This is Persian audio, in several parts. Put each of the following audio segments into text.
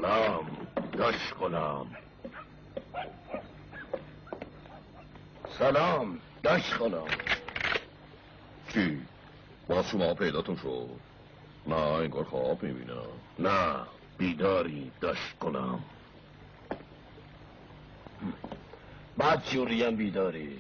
غلام داش غلام. سلام داش غلام. چی؟ باز شما پیداتون شد؟ نه انگار خواب میبینم. نه بیداری داش غلام. بعد جوریم بیداری.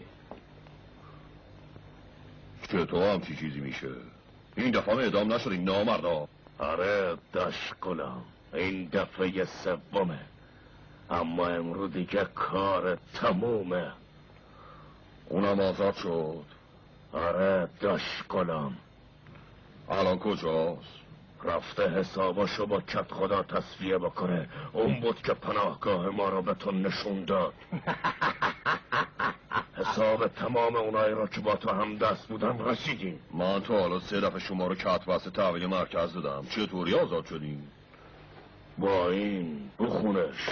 چطور همچی چیزی میشه؟ این دفعه اعدام نشدی نامردا؟ آره داش غلام، این دفعه سومه، اما امروز دیگه کار تمومه. اونم آزاد شد؟ آره داش غلام. الان کجاست؟ رفته حساباشو با کت خدا تصفیه بکنه. اون بود که پناهگاه ما رو به تو نشون داد. حساب تمام اونایی رو که با تو هم دست بودن رسیدیم. من تا حالا 3 دفعه شما رو کت بسته تحویل مرکز دادم. چطوری آزاد شدیم؟ با این بخونش.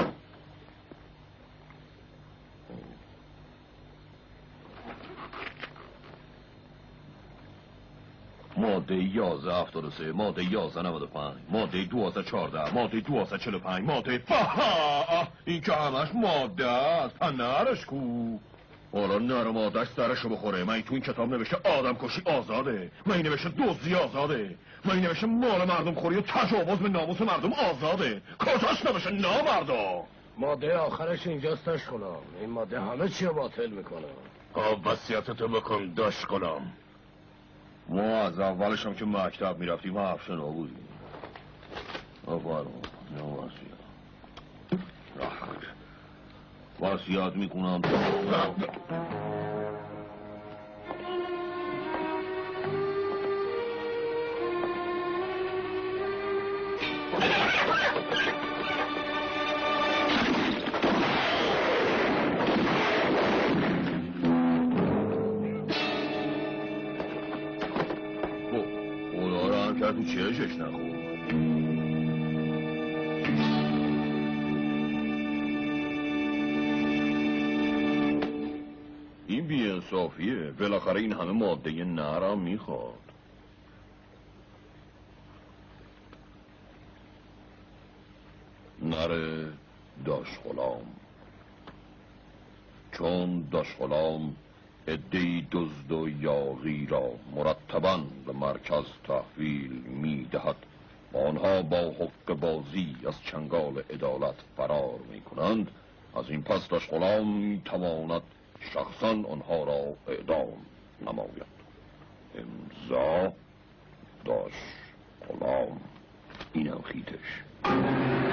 ماده 1173 ماده 1195 ماده 1214 ماده 1245 ماده این که همش ماده است. پنرش کو؟ حالا نر مادهش سرشو بخوره. من تو این کتاب نوشته آدم کشی آزاده، من این نوشته دزدی آزاده، من این نوشته مال مردم خوری و تجاوز به ناموس مردم آزاده. کجاش نوشته نامردا؟ ماده آخرش اینجاست داش غلام. این ماده همه چی رو باطل میکنه. ها وصیتتو بکن داش غلام. ما از اولش هم که مکتب میرفتیم حرف شنا بودیم. وصیت میکنم خدا رو هم کرد تو چشش نخور. این بی‌انصافیه. بالاخره این همه ماده نرم میخواد. نره داش غلام. چون داش غلام عده‌ای دزد و یاغی را مرتباً به مرکز تحویل میدهد و آنها با حق بازی از چنگال عدالت فرار میکنند، از این پس داش غلام میتواند شخصاً آنها را اعدام نماید. امضا داش غلام. اینم خیتش.